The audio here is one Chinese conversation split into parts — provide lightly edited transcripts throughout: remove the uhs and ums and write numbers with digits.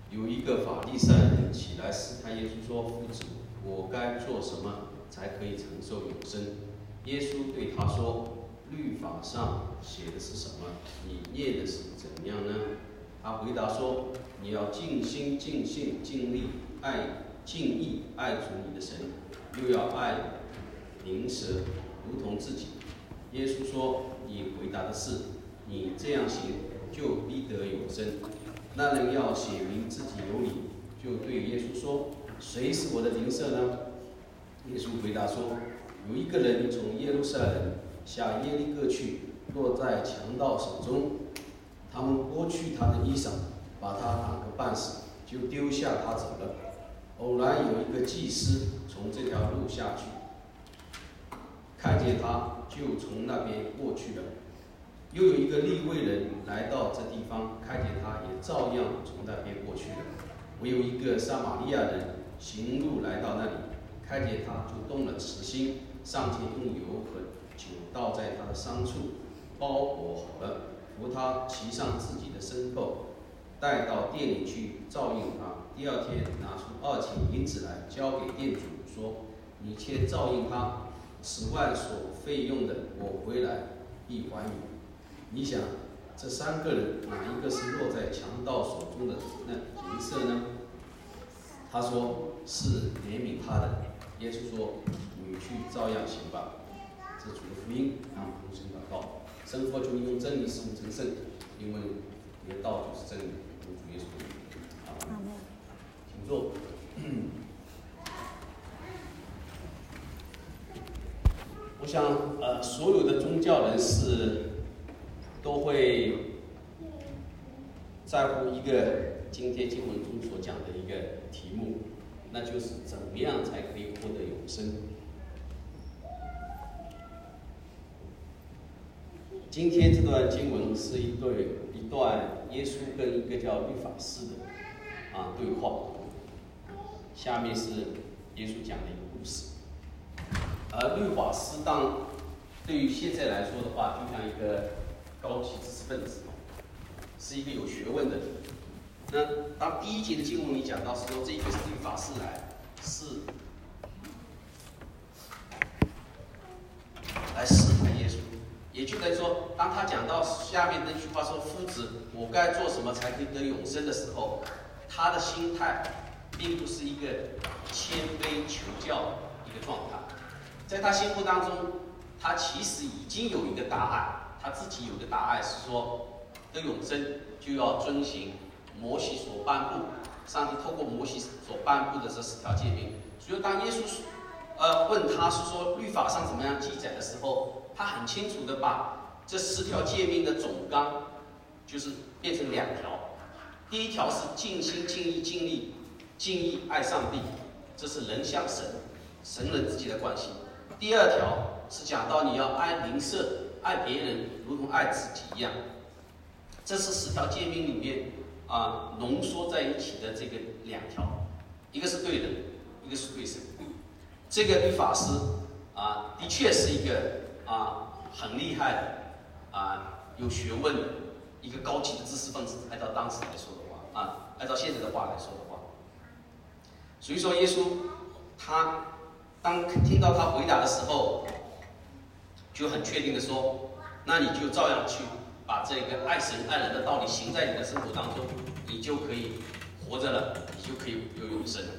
有一个法利赛人起来试探耶稣说：“夫子，我该做什么才可以承受永生？”耶稣对他说：“律法上写的是什么？你念的是怎样呢？”他回答说：“你要尽心、尽性、尽力尽意爱主你的神，又要爱邻舍如同自己。”耶稣说：“你回答的是，你这样行，就必得永生。”那人要写明自己有理，就对耶稣说：“谁是我的邻舍呢？”耶稣回答说：“有一个人从耶路撒冷下耶利哥去，落在强盗手中，他们剥去他的衣裳，把他打个半死，就丢下他走了。偶然有一个祭司从这条路下去，看见他，就从那边过去了。又有一个利未人来到这地方，看见他，也照样从那边过去了。唯有一个撒玛利亚人行路来到那里，看见他，就动了慈心，上前用油和酒倒在他的伤处，包裹好了，扶他骑上自己的牲口，带到店里去照应他。第二天拿出2钱银子来，交给店主，说：“你且照应他，10万所费用的，我回来必还你。”你想，这3个人哪一个是落在强盗手中的那邻舍呢？他说：“是怜悯他的。”耶稣说：“你去照样行吧。”这主的福音，让我们同声祷告。生活就用真理使我们成圣，因为你的道就是真理。主耶稣的名，阿门。请坐。我想，所有的宗教人士都会在乎一个今天经文中所讲的一个题目，那就是怎么样才可以获得永生。今天这段经文是一段耶稣跟一个叫律法师的对话。下面是耶稣讲的一个故事。律法师对于现在来说的话，就像一个高级知识分子，是一个有学问的人。那当第1节的经文里讲到说，这个是律法师来试探耶稣，也就等于说，当他讲到下面那句话说：“夫子，我该做什么才可以得永生”的时候，他的心态并不是一个谦卑求教一个状态，在他心目当中，他其实已经有一个答案，他自己有一个答案是说，得永生就要遵行摩西所颁布，上帝透过摩西所颁布的这10条诫命。所以当耶稣问他是说律法上怎么样记载的时候，他很清楚的把这10条诫命的总纲就是变成2条。第1条是尽心尽意尽力尽意爱上帝，这是人向神人之间的关系。第2条是讲到你要爱邻舍，爱别人如同爱自己一样。这是10条诫命里面浓缩在一起的这个2条，一个是对人，一个是对神。这个律法师的确是一个很厉害的有学问的一个高级的知识分子，按照当时来说的话按照现在的话来说的话，所以说耶稣他当听到他回答的时候，就很确定的说：“那你就照样去把这个爱神爱人的道理行在你的生活当中，你就可以活着了，你就可以有永生了。”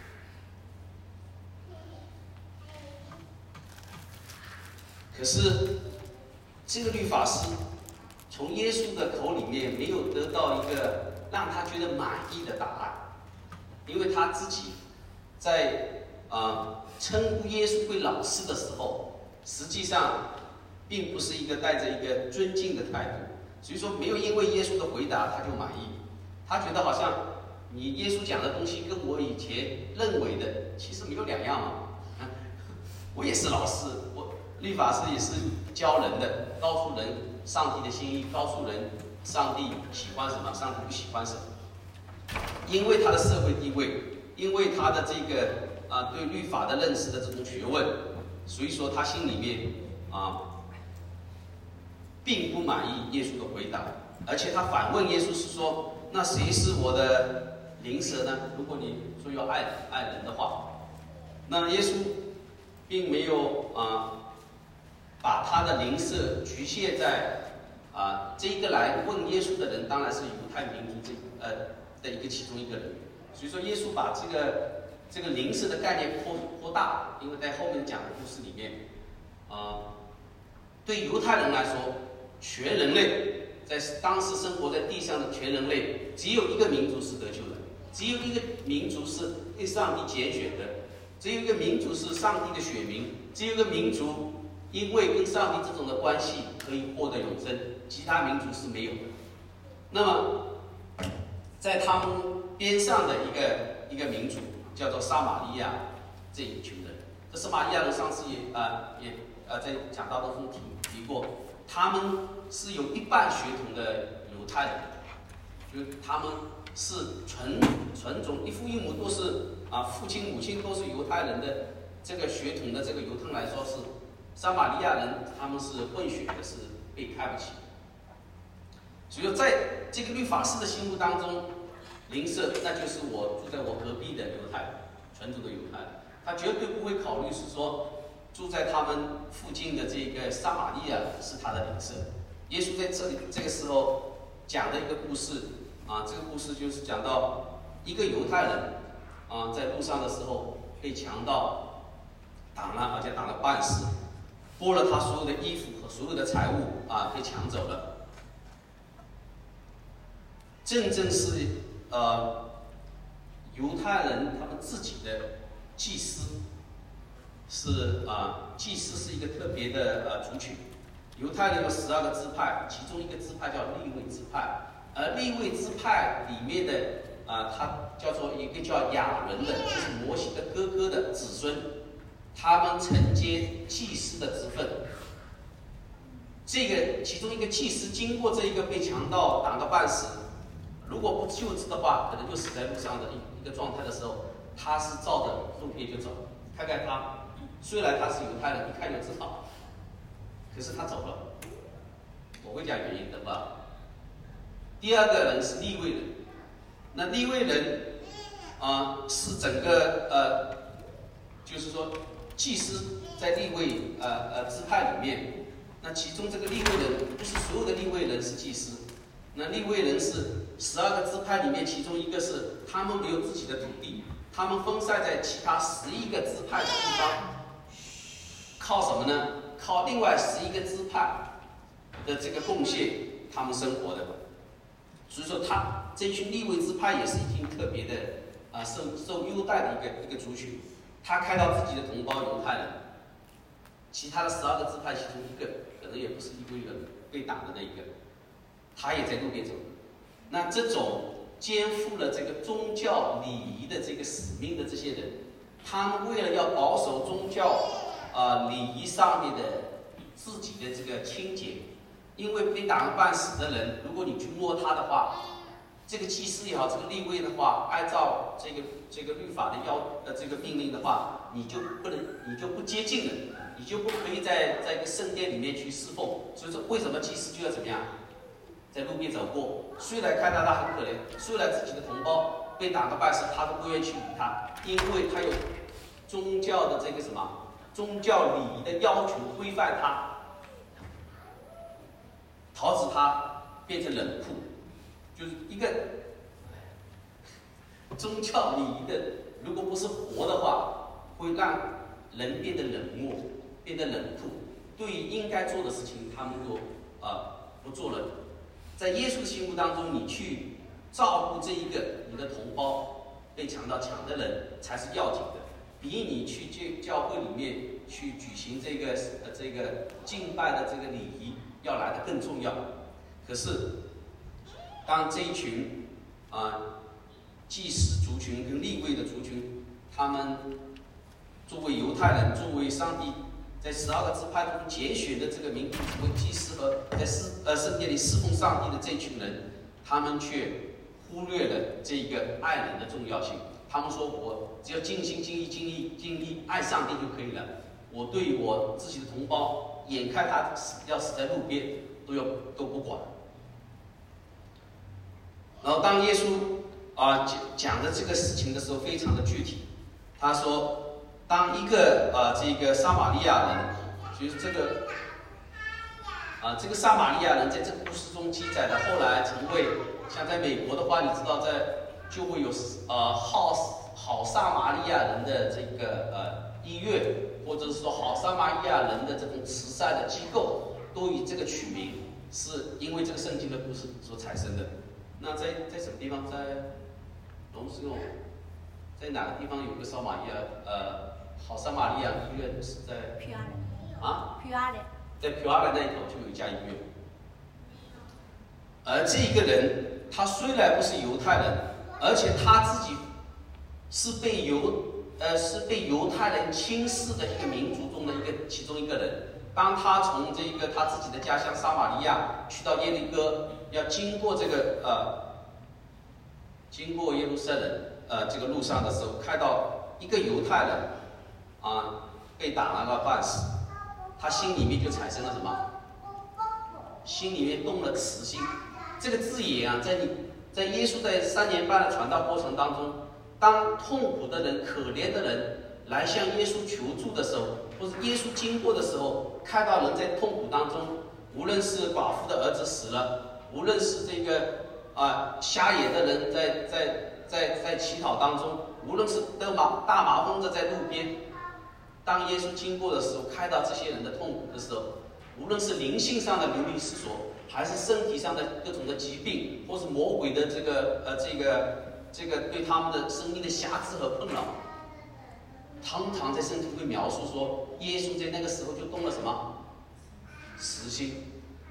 可是这个律法师从耶稣的口里面没有得到一个让他觉得满意的答案，因为他自己在称呼耶稣为老师的时候，实际上并不是一个带着一个尊敬的态度，所以说没有因为耶稣的回答他就满意，他觉得好像你耶稣讲的东西跟我以前认为的其实没有两样嘛。我也是老师，我律法师也是教人的，告诉人上帝的心意，告诉人上帝喜欢什么，上帝不喜欢什么。因为他的社会地位，因为他的这个对律法的认识的这种学问，所以说他心里面并不满意耶稣的回答，而且他反问耶稣是说：“那谁是我的邻舍呢？如果你说要爱人的话，那耶稣并没有把他的邻舍局限在这一个来问耶稣的人，当然是犹太民族的其中一个人。所以说，耶稣把这个邻舍的概念扩大，因为在后面讲的故事里面，对犹太人来说，全人类在当时生活在地上的全人类，只有一个民族是得救的，只有一个民族是被上帝拣选的，只有一个民族是上帝的选民，只有一个民族因为跟上帝这种的关系可以获得永生，其他民族是没有的。那么，在他们边上的一个民族叫做撒玛利亚这一群人，这撒玛利亚人上次也在讲道当中提过，他们是有一半血统的犹太人，就是他们是纯种一父一母都是父亲母亲都是犹太人的这个血统的这个犹太人来说是撒玛利亚人，他们是混血的，是被看不起。所以说，在这个律法师的心目当中，邻舍那就是我住在我隔壁的犹太人，纯种的犹太人，他绝对不会考虑是说住在他们附近的这个撒玛利亚是他的邻舍。耶稣在这个时候讲的一个故事这个故事就是讲到一个犹太人在路上的时候被强盗打了，而且打了半死，剥了他所有的衣服和所有的财物被抢走了。正是犹太人他们自己的祭司是祭司是一个特别的族群。犹太人有12个支派，其中一个支派叫利未支派，而利未支派里面的他叫做一个叫亚伦的，就是摩西的哥哥的子孙，他们承接祭司的职分。这个其中一个祭司经过这一个被强盗打个半死，如果不救治的话，可能就死在路上的一个状态的时候，他是照着路边就走。看看他，虽然他是犹太人，一看就知道，可是他走了。我会讲原因的吧。第二个人是利未人，那利未人是整个就是说祭司在利未支派里面，那其中这个利未人不是所有的利未人是祭司，那利未人是12个支派里面，其中一个是他们没有自己的土地，他们分散在其他11个支派的地方，靠什么呢？靠另外11个支派的这个贡献，他们生活的。所以说，他这群利未支派也是一群特别的受优待的一个族群。他看到自己的同胞犹太人，其他的12个支派其中一个可能也不是利未人被打的那一个，他也在路边走。那这种肩负了这个宗教礼仪的这个使命的这些人，他们为了要保守宗教礼仪上面的自己的这个清洁，因为被打了半死的人，如果你去摸他的话，这个祭司也好，这个利未的话，按照这个律法的这个命令的话，你就不接近了，你就不可以在一个圣殿里面去侍奉。所以说，为什么祭司就要怎么样，在路边走过？虽然看到他很可怜，虽然自己的同胞被打个半死，他都不愿意去理他，因为他有宗教的这个什么宗教礼仪的要求规范他，导致他变成冷酷。就是一个宗教礼仪的，如果不是活的话，会让人变得冷漠，变得冷酷，对于应该做的事情，他们都不做了。在耶稣的心目当中，你去照顾这一个你的同胞被强盗抢的人才是要紧的，比你去教会里面去举行这个敬拜的这个礼仪要来得更重要。可是当这一群祭司族群跟利未的族群，他们作为犹太人，作为上帝在12个支派中拣选的这个民族为祭司和在圣殿里侍奉上帝的这群人，他们却忽略了这一个爱人的重要性。他们说，我只要尽心尽意爱上帝就可以了，我对我自己的同胞，眼看他要死在路边都不管。然后当耶稣讲的这个事情的时候非常的具体。他说，当一个这个撒玛利亚人，就是这个撒玛利亚人在这个故事中记载的，后来成为像在美国的话，你知道就会有好撒玛利亚人的这个医院，或者是说好撒玛利亚人的这种慈善的机构，都以这个取名，是因为这个圣经的故事所产生的。那在什么地方？在龙石路，在哪个地方有个好撒玛利亚医院？是在皮阿人啊？ 皮阿人， 在皮阿人那一头就有一家医院。而这一个人，他虽然不是犹太人，而且他自己是被犹太人轻视的一个民族中的其中一个人。当他从这个他自己的家乡撒玛利亚去到耶利哥，要经过这个经过耶路撒冷这个路上的时候，看到一个犹太人被打了个半死，他心里面就产生了什么？心里面动了慈心。这个字眼在耶稣在3年半的传道过程当中，当痛苦的人、可怜的人来向耶稣求助的时候，或者耶稣经过的时候，看到人在痛苦当中，无论是寡妇的儿子死了，无论是这个瞎眼的人在乞讨当中，无论是大麻风的在路边，当耶稣经过的时候，看到这些人的痛苦的时候，无论是灵性上的流离失所，还是身体上的各种的疾病，或是魔鬼的这个对他们的生命的辖制和困扰，常常在圣经会描述说，耶稣在那个时候就动了什么？慈心。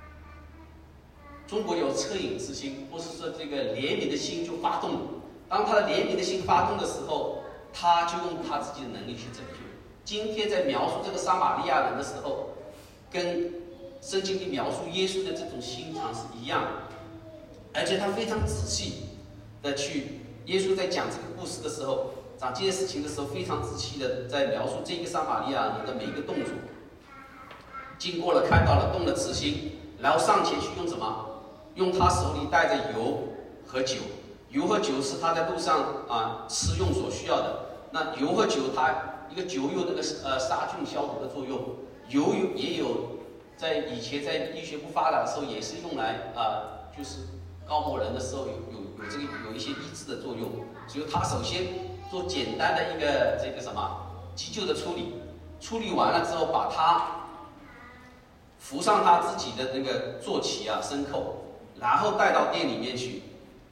中国有恻隐之心，或是说这个怜悯的心就发动了。当他的怜悯的心发动的时候，他就用他自己的能力去拯救。今天在描述这个撒玛利亚人的时候，跟圣经里描述耶稣的这种心肠是一样的，而且他非常仔细的耶稣在讲这个故事的时候，讲这件事情的时候，非常仔细的在描述这个撒玛利亚人的每一个动作。经过了，看到了，动了慈心，然后上前去用什么？用他手里带着油和酒。油和酒是他在路上吃用所需要的。那油和酒，它一个酒有那个杀菌消毒的作用，油也有在以前在医学不发达的时候，也是用来就是高某人的时候有一些医治的作用。所以他首先做简单的一个这个什么急救的处理，处理完了之后，把他扶上他自己的那个坐骑牲口，然后带到店里面去，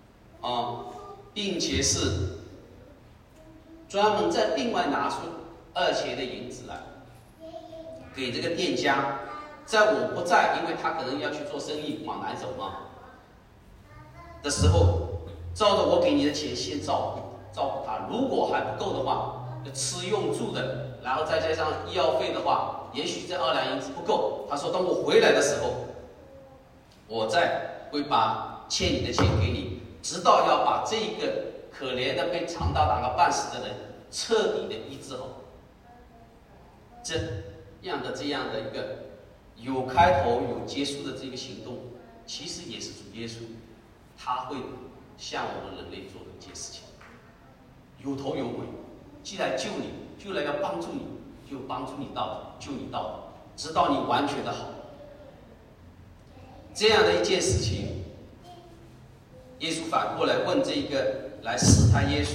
并且是专门再另外拿出2钱的银子来给这个店家，在我不在，因为他可能要去做生意往南走嘛的时候，照着我给你的钱先照顾他，如果还不够的话，吃用住的，然后再加上医药费的话，也许这2两银子不够。他说等我回来的时候，我再会把欠你的钱给你，直到要把这个可怜的被强盗打个半死的人彻底的医治好。这样的一个有开头有结束的这个行动，其实也是主耶稣他会向我们人类做的一件事情，有头有尾。既来救你，就来要帮助你，就帮助你到底，救你到底，直到你完全的好。这样的一件事情，耶稣反过来问这一个来试探耶稣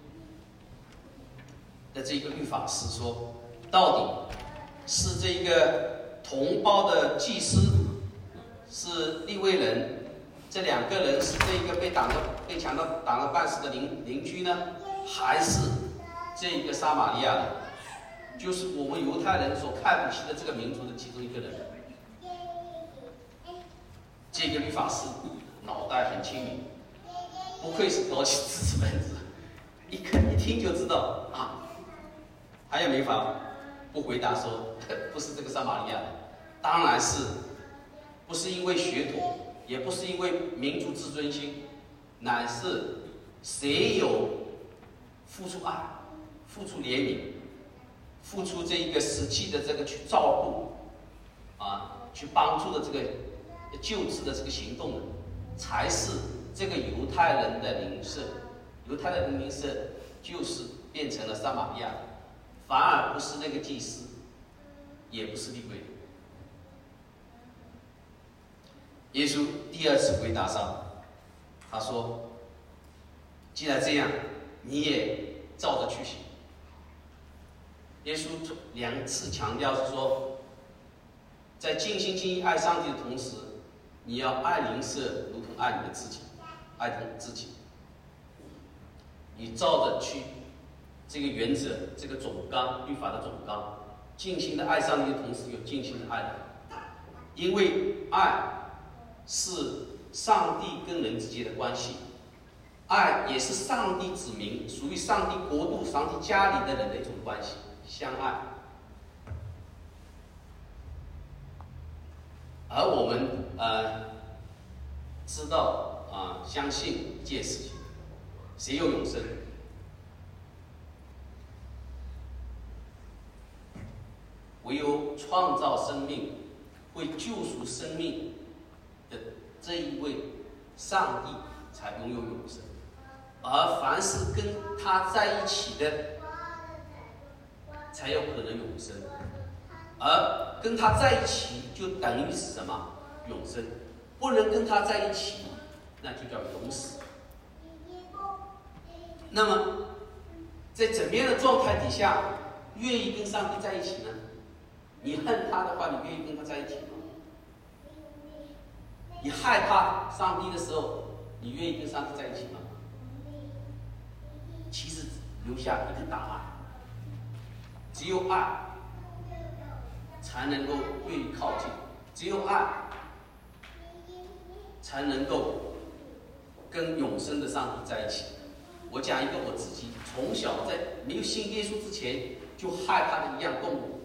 的这个律法师说，到底是这个同胞的祭司，是利未人，这2个人是这个被强盗打了半死的邻居呢，还是这个撒玛利亚人，就是我们犹太人所看不起的这个民族的其中一个人？这个律法师脑袋很清明，不愧是高级知识分子，一听就知道他也没法不回答说不是这个撒玛利亚人。当然是不是因为血统，也不是因为民族自尊心，乃是谁有付出爱、付出怜悯、付出这一个实际的这个去照顾去帮助的这个救治的这个行动，才是这个犹太人的领袖犹太的灵舍就是变成了撒玛利亚，反而不是那个祭司，也不是利未人。耶稣第二次回答上，他说：“既然这样，你也照着去行。”耶稣2次强调是说，在尽心尽意爱上帝的同时，你要爱邻舍如同爱你的自己，爱自己。你照着去这个原则，这个总纲，律法的总纲，尽心的爱上帝的同时，有尽心的爱人，因为爱是上帝跟人之间的关系，爱也是上帝子民属于上帝国度、上帝家里的人的一种关系，相爱。而我们知道相信一件事情，谁有永生？唯有创造生命、会救赎生命的这一位上帝才拥有永生，而凡是跟他在一起的，才有可能永生。而跟他在一起就等于是什么？永生。不能跟他在一起，那就叫永死。那么，在怎么样的状态底下，愿意跟上帝在一起呢？你恨他的话，你愿意跟他在一起吗？你害怕上帝的时候，你愿意跟上帝在一起吗？其实留下一个答案：只有爱才能够愿意靠近，只有爱才能够跟永生的上帝在一起。我讲一个我自己从小在没有信耶稣之前就害怕的一样动物，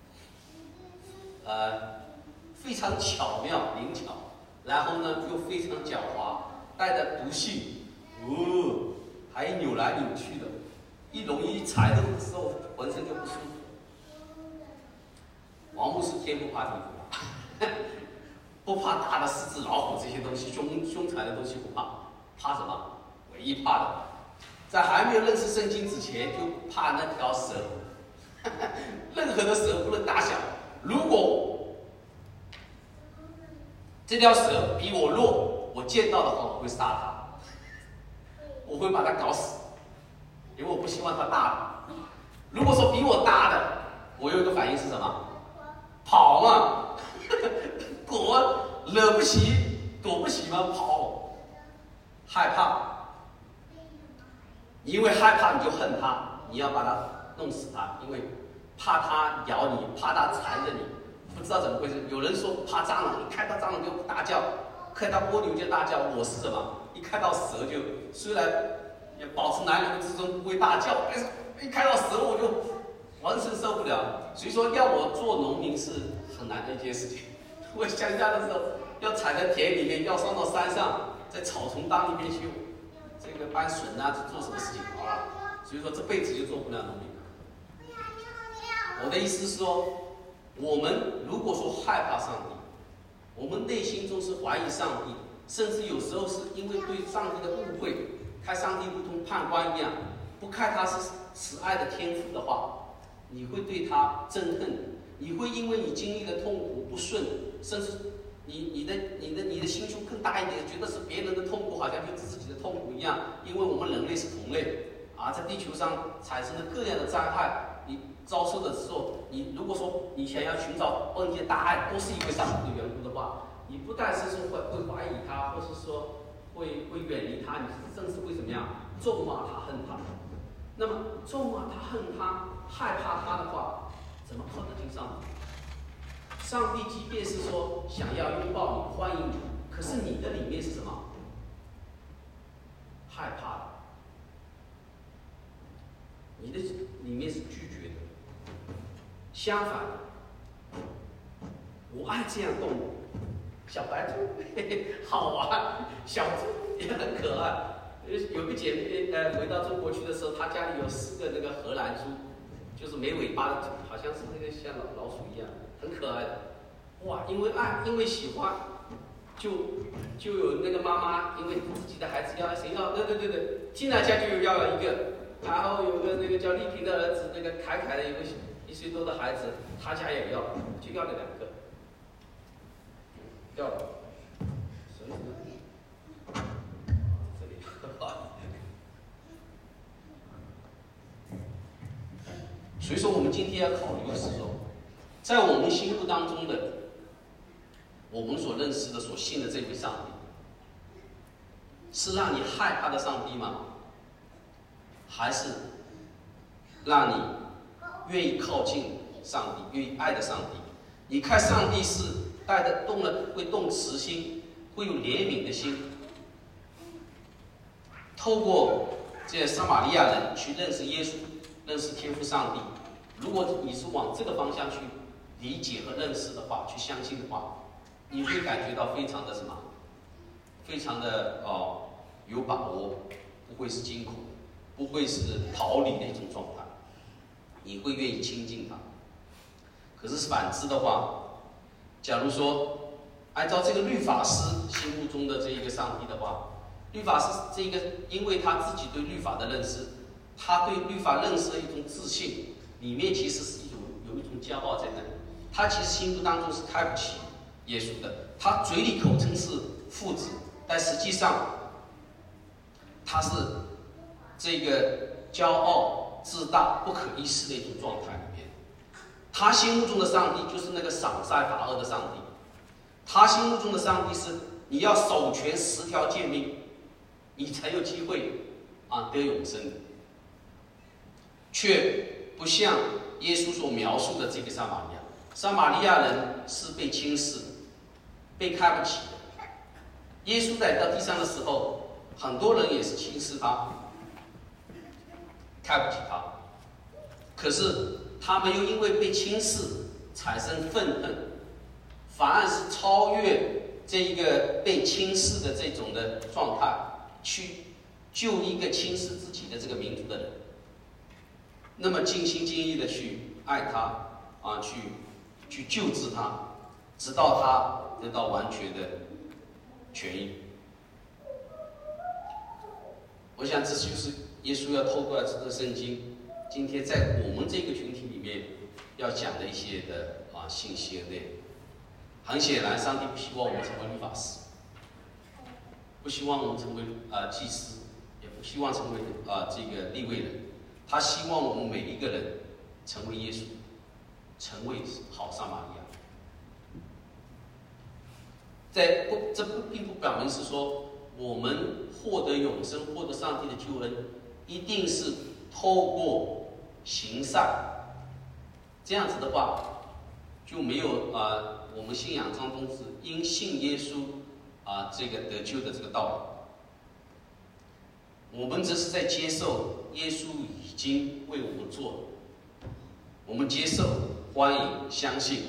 非常巧妙灵巧，然后呢又非常狡猾，带着毒性，还扭来扭去的，一容易踩到的时候浑身就不舒服。王牧师天不怕地不怕，不怕大的狮子、老虎这些东西，凶残的东西不怕，怕什么？唯一怕的，在还没有认识圣经之前，就怕那条蛇。任何的蛇，不论大小，如果这条蛇比我弱，我见到的话，我会杀它，我会把它搞死，因为我不希望它大的。如果说比我大的，我有一个反应是什么？跑嘛，惹不起，躲不起嘛，跑，害怕，因为害怕你就恨他，你要把他弄死他，因为怕他咬你，怕他缠着你，不知道怎么回事。有人说怕蟑螂，一看到蟑螂就大叫，看到蜗牛就大叫。我是什么？一看到蛇就虽然也保持男人之中不会大叫，但是一看到蛇我就完全受不了。所以说要我做农民是很难的一件事情。我乡下的时候要踩在田里面，要上到山上，在草丛当里面去这个搬笋啊，做什么事情啊？所以说这辈子就做不了农民。我的意思是说，我们如果说害怕上帝，我们内心中是怀疑上帝，甚至有时候是因为对上帝的误会，看上帝如同判官一样，不看他是慈爱的天父的话，你会对他憎恨，你会因为你经历的痛苦不顺，甚至你的心胸更大一点，觉得是别人的痛苦好像就是自己的痛苦一样，因为我们人类是同类啊，在地球上产生了各样的灾害，你遭受的时候，你如果说你想要寻找恩典大爱，都是因为上帝的缘故的话，你不但是说会怀疑他，或是说会远离他，你甚至会怎么样咒骂他、恨他。那么咒骂他、恨他、害怕他的话，怎么靠得近上帝？上帝即便是说想要拥抱你、欢迎你，可是你的里面是什么？害怕的，你的里面是拒绝的。相反，我爱这样动物，小白兔嘿嘿好玩，小猪也很可爱。有个姐妹回到中国去的时候，她家里有4个那个荷兰猪，就是没尾巴的猪，好像是那个像老鼠一样，很可爱的。哇，因为爱，因为喜欢， 就有那个妈妈，因为自己的孩子要谁要，对，进来家就要了一个，然后有个那个叫丽萍的儿子，那个凯凯的有个1岁多的孩子，他家也要，就要了2个，要了，所以呢，这里，所以说我们今天要考虑的是说，在我们心目当中的。我们所认识的、所信的这位上帝，是让你害怕的上帝吗？还是让你愿意靠近上帝、愿意爱的上帝？你看，上帝是带的动了，会动慈心，会有怜悯的心。透过这些撒玛利亚人去认识耶稣、认识天父上帝。如果你是往这个方向去理解和认识的话，去相信的话，你会感觉到非常的什么？非常的有把握，不会是惊恐，不会是逃离的一种状态，你会愿意亲近他。可是反之的话，假如说按照这个律法师心目中的这一个上帝的话，律法师这个，因为他自己对律法的认识，他对律法认识的一种自信，里面其实是有一种骄傲在那里，他其实心目当中是看不起耶稣的，他嘴里口称是父子，但实际上他是这个骄傲、自大、不可一世的一种状态里面。他心目中的上帝就是那个赏善罚恶的上帝，他心目中的上帝是你要守全10条诫命，你才有机会得永生，却不像耶稣所描述的这个撒玛利亚。撒玛利亚人是被轻视、被看不起的。耶稣来到地上的时候，很多人也是轻视他、看不起他，可是他们又因为被轻视产生愤恨，反而是超越这一个被轻视的这种的状态，去救一个轻视自己的这个民族的人，那么尽心尽意的去爱他去救治他，直到他得到完全的痊愈。我想这就是耶稣要透过这个圣经，今天在我们这个群体里面要讲的一些的信息和内容。很显然，上帝不希望我们成为律法师，不希望我们成为祭司，也不希望成为这个利未人。他希望我们每一个人成为耶稣，成为好撒玛利亚。这并不表明是说我们获得永生、获得上帝的救恩，一定是透过行善。这样子的话，就没有我们信仰当中是因信耶稣这个得救的这个道理。我们只是在接受耶稣已经为我们做了，我们接受、欢迎、相信，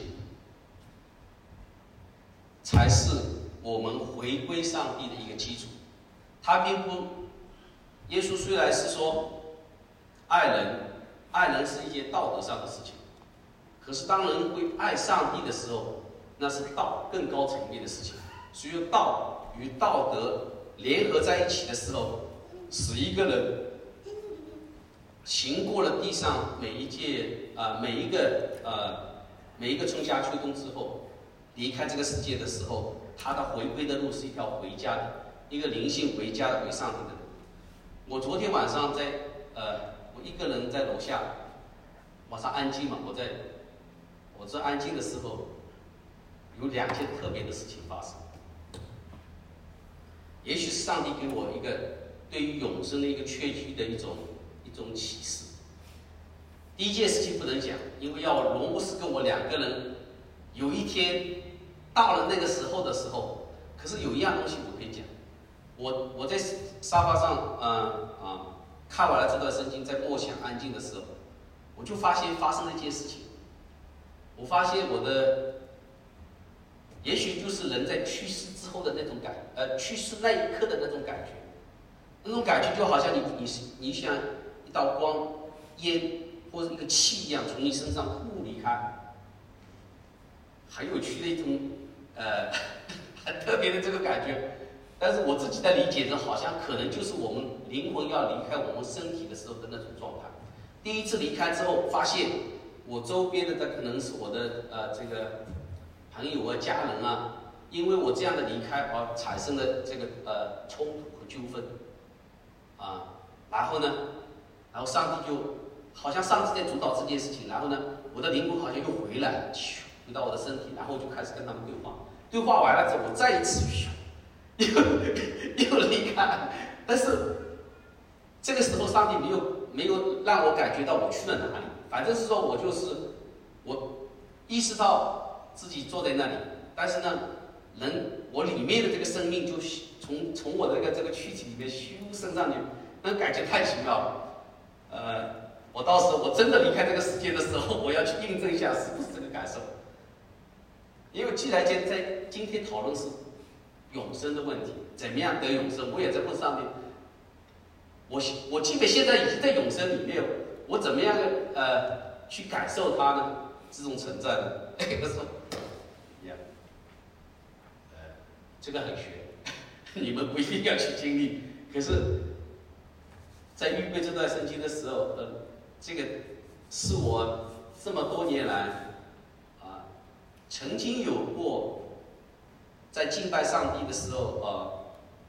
才是我们回归上帝的一个基础。他并不，耶稣虽然是说爱人是一件道德上的事情，可是当人会爱上帝的时候，那是道更高层面的事情。所以道与道德联合在一起的时候，使一个人行过了地上每一个春夏秋冬之后，离开这个世界的时候，他的回归的路是一条回家的，一个灵性回家的回上帝的路。我昨天晚上在我一个人在楼下，晚上安静嘛，我这安静的时候，有2件特别的事情发生。也许是上帝给我一个对于永生的一个确据的一种启示。第一件事情不能讲，因为要罗牧师跟我2个人，有一天到了那个时候的时候，可是有一样东西我可以讲。我在沙发上看完了这段圣经，在默想安静的时候，我就发现发生了一件事情。我发现也许就是人在去世之后的那种去世那一刻的那种感觉，那种感觉就好像你像一道光、烟或者一个气一样从你身上忽离开。很有趣的一种很特别的这个感觉。但是我自己的理解呢，好像可能就是我们灵魂要离开我们身体的时候的那种状态。第一次离开之后，发现我周边的可能是我的这个朋友啊、家人啊，因为我这样的离开而产生的这个冲突和纠纷啊，然后上帝就好像上帝在主导这件事情，然后我的灵魂好像又回来，回到我的身体，然后就开始跟他们对话。对话完了之后，我再一次又离开，但是这个时候上帝没有让我感觉到我去了哪里，反正是说我意识到自己坐在那里，但是我里面的这个生命就从我的这个躯体里面升上去，那感觉太奇妙了。我到时候我真的离开这个世界的时候，我要去印证一下是不是这个感受。因为既然在今天讨论是永生的问题，怎么样得永生，我也在问上帝。我基本现在已经在永生里面，我怎么样去感受它呢？这种存在呢？我说，这个很玄，你们不一定要去经历。可是，在预备这段圣经的时候，这个是我这么多年来曾经有过在敬拜上帝的时候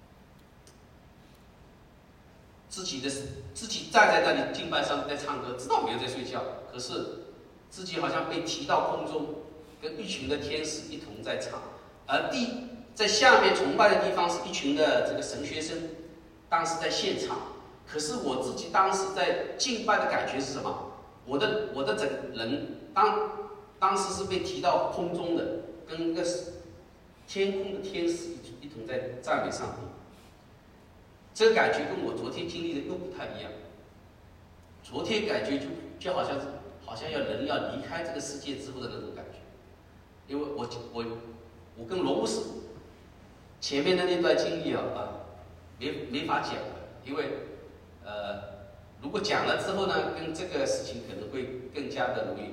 自己站在那里敬拜上帝，在唱歌，知道没有在睡觉，可是自己好像被提到空中，跟一群的天使一同在唱，而在下面崇拜的地方是一群的这个神学生，当时在现场。可是我自己当时在敬拜的感觉是什么？我的整个人当时是被提到空中的，跟一个天空的天使一同在赞美上帝。这个感觉跟我昨天经历的又不太一样。昨天感觉就好像人要离开这个世界之后的那种感觉，因为我跟罗牧师前面的那段经历没法讲了，因为如果讲了之后呢，跟这个事情可能会更加的容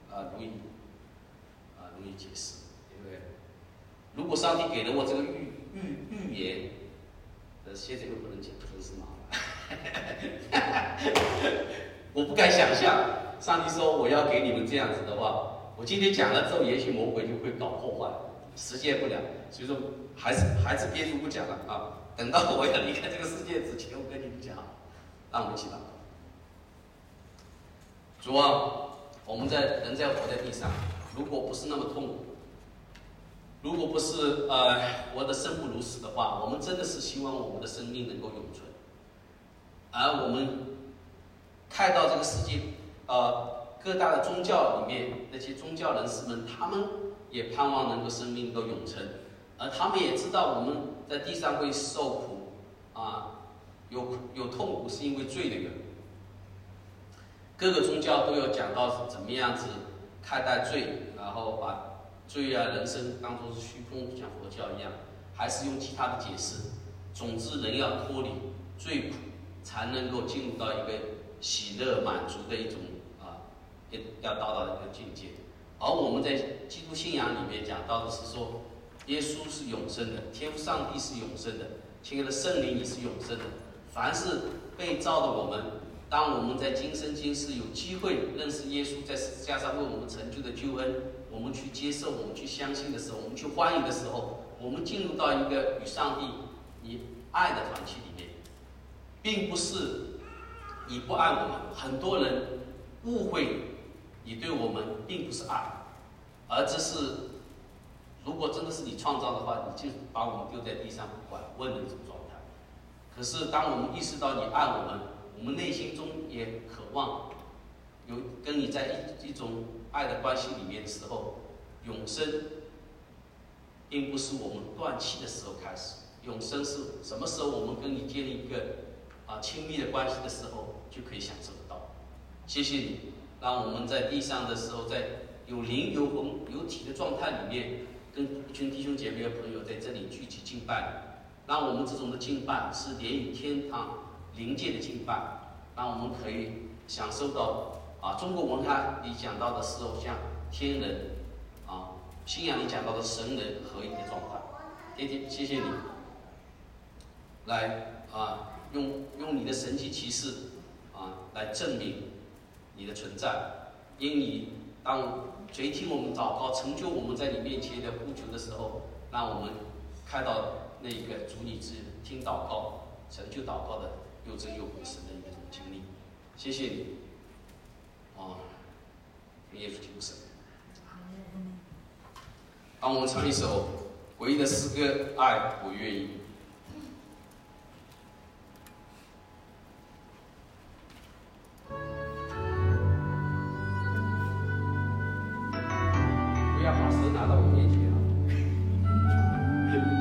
易解释。因为如果上帝给了我这个预言，现在又不能讲，真是麻烦。我不敢想象，上帝说我要给你们这样子的话，我今天讲了之后，也许魔鬼就会搞破坏，实现不了。所以说还是憋住不讲了啊！等到我要离开这个世界之前，我跟你们讲，让我们一起祷告。主啊，我们人在活在地上，如果不是那么痛苦，如果不是活得生不如死的话，我们真的是希望我们的生命能够永存。而我们看到这个世界各大的宗教里面那些宗教人士们，他们也盼望能够生命能够永存，而他们也知道我们在地上会受苦有痛苦是因为罪的缘故。各个宗教都有讲到是怎么样子看待罪，然后把罪人生当作是虚空，像佛教一样，还是用其他的解释。总之，人要脱离罪苦，才能够进入到一个喜乐满足的一种要到的一个境界。而我们在基督信仰里面讲到的是说，耶稣是永生的，天父上帝是永生的，亲爱的圣灵也是永生的。凡是被造的我们，当我们在今生今世有机会认识耶稣在十字架上为我们成就的救恩，我们去接受，我们去相信的时候，我们去欢迎的时候，我们进入到一个与上帝以爱的团体里面，并不是你不爱我们。很多人误会你对我们并不是爱，而这是如果真的是你创造的话，你就把我们丢在地上不管问的一种状态。可是当我们意识到你爱我们，我们内心中也渴望有跟你在一种爱的关系里面的时候，永生并不是我们断气的时候开始，永生是什么时候我们跟你建立一个亲密的关系的时候就可以享受得到。谢谢你，让我们在地上的时候，在有灵有魂有体的状态里面，跟一群弟兄姐妹和朋友在这里聚集敬拜，让我们这种的敬拜是连与天堂灵界的敬拜，让我们可以享受到中国文化里讲到的是像天人信仰里讲到的神人合一的状态。 爹爹，谢谢你，来用你的神迹奇事来证明你的存在。因你当垂听我们祷告，成就我们在你面前的呼求的时候，让我们看到那个主你之听祷告、成就祷告的又真又回神的一种经历。谢谢你，耶稣基督神。让我们唱一首唯一的诗歌《爱我愿意》。不要把手拿到我面前啊！